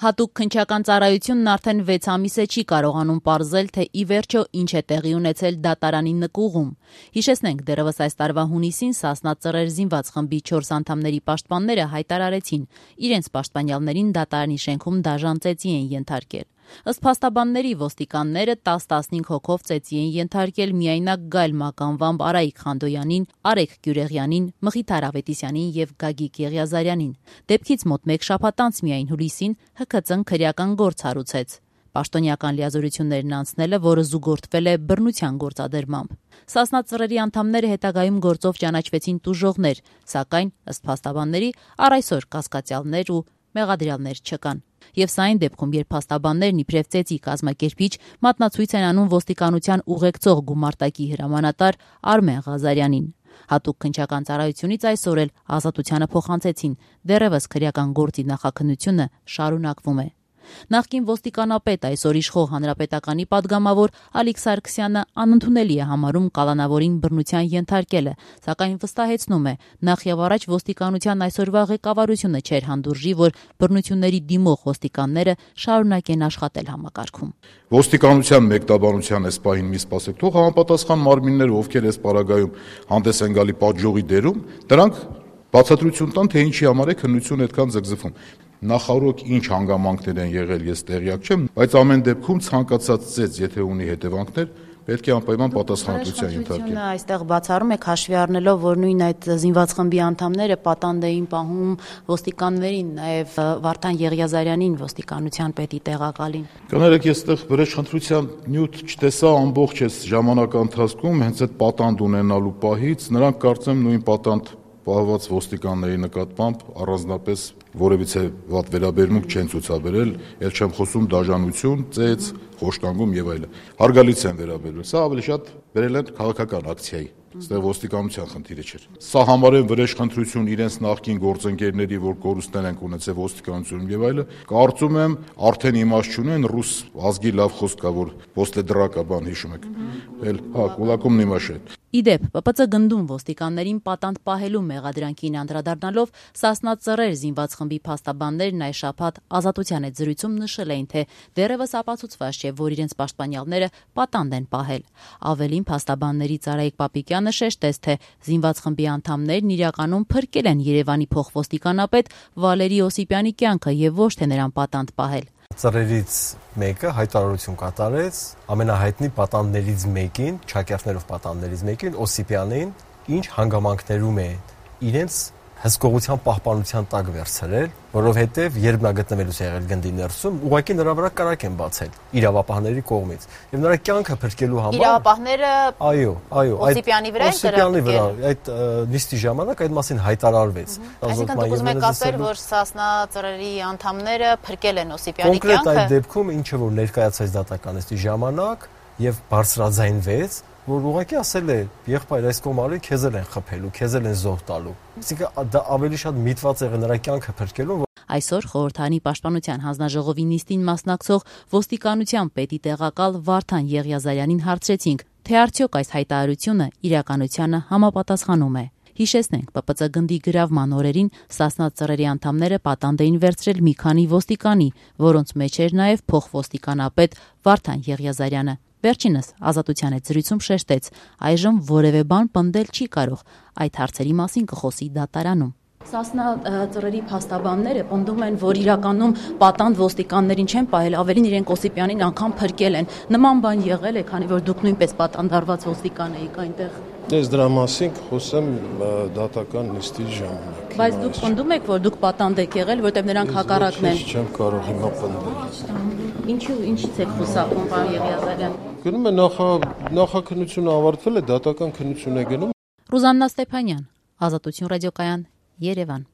Հատուկ քննչական ծառայությունն արդեն 6 ամիս է չի կարողանում պարզել, թե ի վերջո ինչ է տեղի ունեցել դատարանի նկուղում։ Հիշեցնենք, դեռևս այս տարվա հունիսին Սասնա Ծռեր զինված խմբի 4 անդամների պաշտպանները հայտարարեցին, իրենց պաշտպանյալներին դատարանի շենքում դաժան ծեծի են ենթարկել։ Ըստ փաստաբանների, ոստիկանները 10-15 հոգով ծեծի են ենթարկել միայնակ Գայլ մականվամբ Արայիկ Խանդոյանին, Արեգ Գյուրեղյանին, Մխիթար Ավետիսյանին եւ Գագիկ Եղիազարյանին։ Դեպքից մոտ 1 շաբաթ անց միայն հուլիսին ՀՔԾ-ն քրեական գործ հարուցեց։ Պաշտոնյական լիազորություններն անցնելը, որը զուգորդվել է բռնության գործադրմամբ։ Սասնա Ծռերի անդամները հետագայում գործով ճանաչվեցին տուժողներ, սակայն, ըստ փաստաբանների, առ այսօր կասկածյալներ ու մեղադրյալներ չկան։ Եվ սա այն դեպքում, երբ փաստաբաններն իբրև ծեծի կազմակերպիչ մատնացույց են անում ոստիկանության ուղեկցող գումարտակի հրամանատար Արմեն Ղազարյանին։ Հատուկ քննչական ծառայությունից այսօր էլ ազատությանը փոխանցեցին, դեռևս քրեական գործի նախաքննությունը շարունակվում է։ Նախկին ոստիկանապետ, այսօր իշխող հանրապետականի падգամավոր Ալիկ Սարգսյանը անընդունելի է համարում կալանավորին բռնության ենթարկելը, սակայն վստահեցնում է, նախ եւ առաջ ոստիկանության այսօրվա ղեկավարությունը չէր հանդուրժի, որ բռնությունների դիմող ոստիկանները շարունակեն աշխատել համակարգում։ Ոստիկանության մեկտաբանության այս պահին մի սպասեք, թող համապատասխան մարմինները, ովքեր այս պարագայում հանդես են գալի պատժողի դերում, դրանք բացատրություն տան, թե ինչի համար է քննությունը այդքան ձգձգվում։ Նախորդ ինչ հանգամանքներ են եղել, ես տեղյակ չեմ, բայց ամեն դեպքում ցանկացած ծեծ, եթե ունի հետևանքներ, պետք է անպայման պատասխանատվության ենթարկել։ Այստեղ բացառում եք հաշվի առնելով, որ նույն այդ զինված խմբի անդամները պատանդ էին պահում ոստիկաններին, նաև Վարդան Եղիազարյանին, ոստիկանության պետի տեղակալին։ Կներեք, ես այդտեղ վրեժխնդրության նյութ չտեսա ամբողջ այս ժամանակա ընթացքում, հենց այդ պատանդ ունենալու պահից, նրանք կարծեմ նույն պատանդ պահված ոստիկանների նկատմամբ առանձնապես որևիցե վատ վերաբերմունք չեն ցուցաբերել, ել չեմ խոսում դաժանություն, ծեծ, խոշտանգում եւ այլն։ Հարգալից են վերաբերվել։ Սա ավելի շատ վերել են քաղաքական ակցիայի, այստեղ ոստիկանության խնդիրը չէր։ Սա համարեն վրեժխնդրություն իրենց նախկին գործընկերների, որ կորուստներ են ունեցել ոստիկանությունում եւ այլն, կարծում եմ արդեն իմաստ չունեն, ռուս ազգի լավ խոսք կա, որ «После драка» բան հիշում եք։ Կուլակում նիմաշետ։ Իդեպ, ՊՊՑ գնդում ոստիկաններին պատանդ պահելու մեղադրանքին անդրադառնալով Սասնա Ծռեր զինված խմբի փաստաբաններն այս շաբաթ ազատության այդ զրույցում նշել էին, թե դեռևս ապացուցված չէ, որ իրենց պաշտպանյալները պատանդ են պահել։ Ավելին, փաստաբաններից Արայիկ Պապիկյանը շեշտեց, թե զինված խմբի անդամներն իրականում փրկել են Երևանի փոխվոստիկանապետ Վալերի Օսիպյանի կյանքը եւ ոչ թե նրան պատանդ պահել։ Ծռերից մեկը հայտարարություն կատարեց ամենահայտնի պատանդներից մեկին, ճակերտներով պատանդներից մեկին, Օսիպյանին, ինչ հանգամանքներում է իրենց հսկողության պահպանության տակ վերցրել, որովհետև երբ նա գտնվելուց եղել գնդի ներսում, ուղղակի նրա վրա կարակ են բացել իրավապահների կողմից։ Եվ նրա կյանքը փրկելու համար իրավապահները այո, Օսիպյանի վրա այդ նիստի ժամանակ այդ մասին հայտարարվեց։ Այսինքն դուք ուզում եք ասել, որ Սասնա Ծռերի անդամները փրկել են Օսիպյանի կյանքը։ Կոնկրետ այդ դեպքում ինչը որ ներկայացած դատական նիստի ժամանակ եւ բարձրաձայնվեց, որ ուղղակի ասել է եղբայր այս կողմարի քեզ են խփելու, քեզ են զոհ տալու։ Այսինքն դա ավելի շատ միտված եղել նրա կյանքը փրկելու։ Այսօր խորհրդանի պաշտպանության հանձնաժողովի նիստին մասնակցող ոստիկանության պետի տեղակալ Վարդան Եղիազարյանին հարցրեցինք, թե արդյոք այս հայտարարությունը իրականությանը համապատասխանում է։ Հիշեցնենք, ՊՊՑ գնդի գրավման օրերին Սասնա Ծռերի անդամները պատանդ էին վերցրել մի քանի ոստիկանի, որոնց մեջ էր նաև փոխվոստիկանապետ Վարդան Եղիազարյանը։ Վերջինս ազատության այդ զրույցում շեշտեց, այժմ որևէ բան պնդել չի կարող, այդ հարցերի մասին կխոսի դատարանում։ Սասնա Ծռերի փաստաբանները պնդում են, որ իրականում պատանդ ոստիկաններին չեն պահել, ավելին իրենք Օսիպյանին անգամ փրկել են։ Նման բան եղել է, քանի որ դուք նույնպես պատանդարված ոստիկան եք այնտեղ։ Ես դրա մասին խոսեմ դատական նիստի ժամանակ։ Բայց դուք պնդում եք, որ դուք պատանդ եք եղել, որտեղ նրանք հակառակն են։ Չեմ կարող հիմա պնդել։ Ինչից եք խուսափում, պարոն Եղիազարյան։ Գնում է նախաքննությունը ավարտվել է, դատական քննություն է գնում։ Ռուզաննա Ստեփանյան, Ազատություն ռադիոկայան, Երևան։